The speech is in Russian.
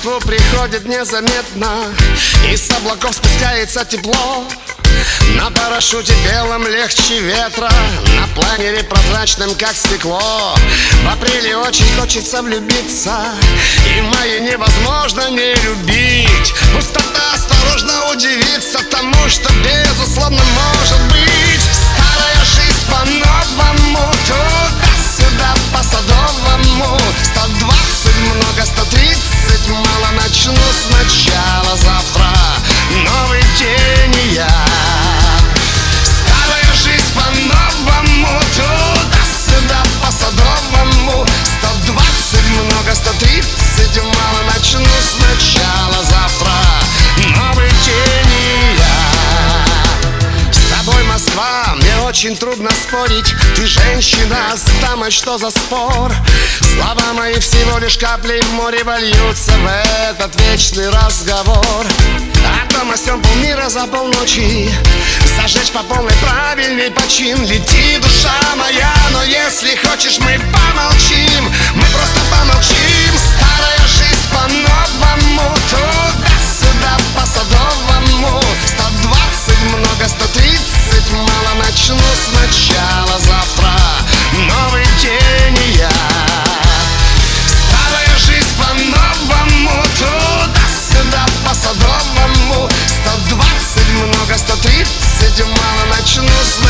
Москву приходит незаметно, из облаков спускается тепло. На парашюте белом легче ветра, на планере прозрачным, как стекло. В апреле очень хочется влюбиться, и в мае невозможно не любить. Пустота осторожно удивится тому, что безусловно может быть. Старая жизнь по-новому, туда-сюда по Садовому. 120 много, 130 мало, начну сначала завтра. Новый день и я. Старая жизнь по-новому, туда-сюда по Садовому. 120 много, 130 мало, начну сначала завтра. Новый день и я. С тобой, Москва, мне очень трудно спорить. Ты женщина с дамой, что за спор? Слова мои всего лишь капли в море вольются в этот вечный разговор. О том о сём полмира за полночи, зажечь по полной правильный почин. Лети, душа моя, но если хочешь, мы помолчим. Мы просто помолчим. Старая жизнь по-новому, туда-сюда по Садовому. 120 много, 130 мало, начну сначала завтра. Новый день и я. Старая жизнь по-новому, туда-сюда по Садовому. 120 много, 130 мало, начну сначала.